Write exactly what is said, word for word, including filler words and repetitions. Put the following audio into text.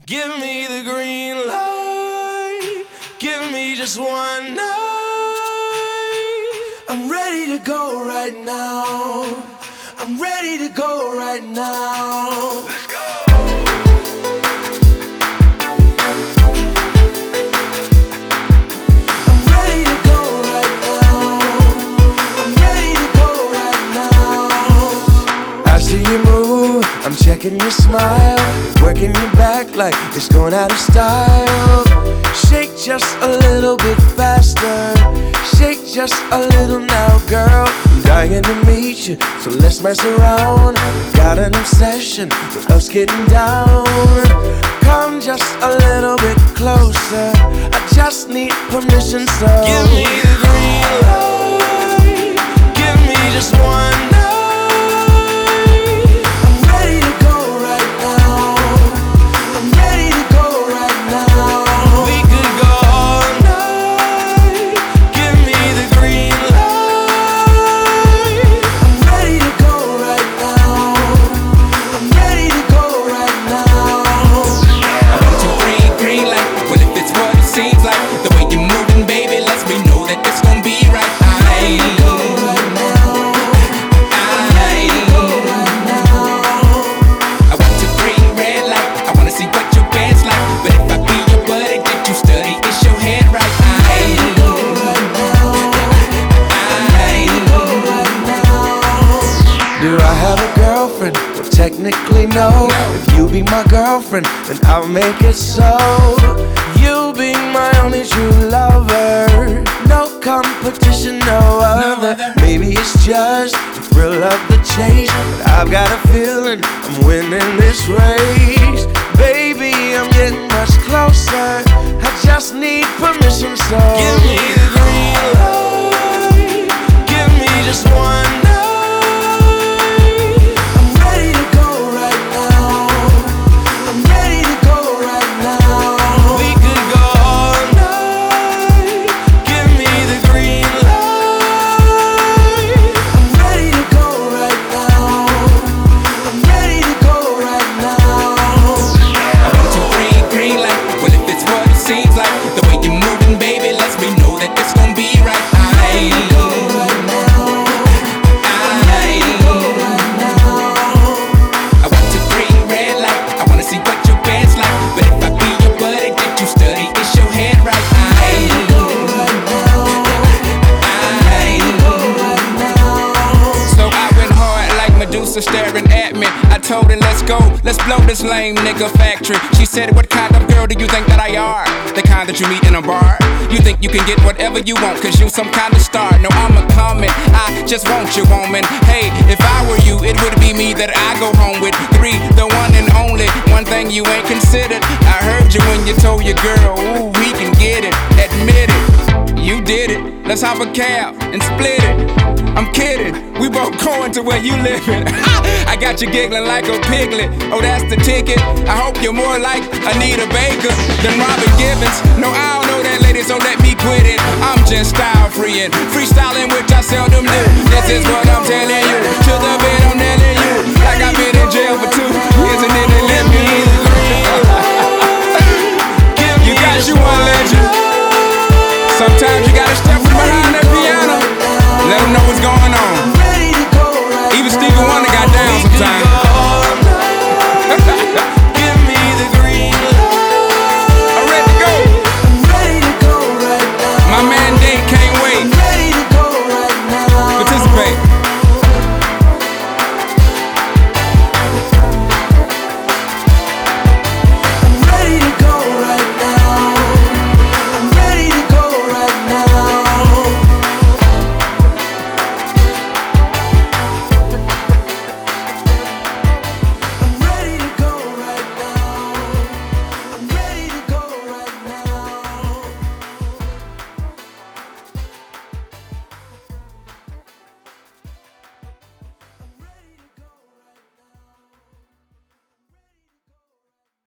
Give me the green light. Give me just one night. I'm ready to go right now. I'm ready to go right now. Let's go. I'm ready to go right now. I'm ready to go right now. I see you move, I'm checking your smile, working your back like it's going out of style. Shake just a little bit faster, shake just a little now, girl. I'm dying to meet you, so let's mess around. Got an obsession with us getting down. Come just a little bit closer, I just need permission, so give me the green light. Give me just one night. Technically no, if you be my girlfriend, then I'll make it so. You'll be my only true lover, no competition, no other. Maybe it's just the thrill of the chase, but I've got a feeling I'm winning this race. Baby, I'm getting much closer, I just need permission, so give me the green light. Give me just one night. Staring at me, I told her let's go, let's blow this lame nigga factory. She said, what kind of girl do you think that I are? The kind that you meet in a bar? You think you can get whatever you want, cause you some kind of star. No, I'm a comet, I just want you, woman. Hey, if I were you, it would be me that I go home with. Three, the one and only, one thing you ain't considered. I heard you when you told your girl, ooh, we can get it. Admit it, you did it. Let's hop a cab and split it. I'm kidding, we both going to where you living. I got you giggling like a piglet. Oh, that's the ticket. I hope you're more like Anita Baker than Robin Givens. No, I don't know that lady, so let me quit it. I'm just style freeing, freestyling, which I seldom do. This is what I'm telling you. To the bed, I'm nailing you. Like I've been in jail for two years and then they let me in.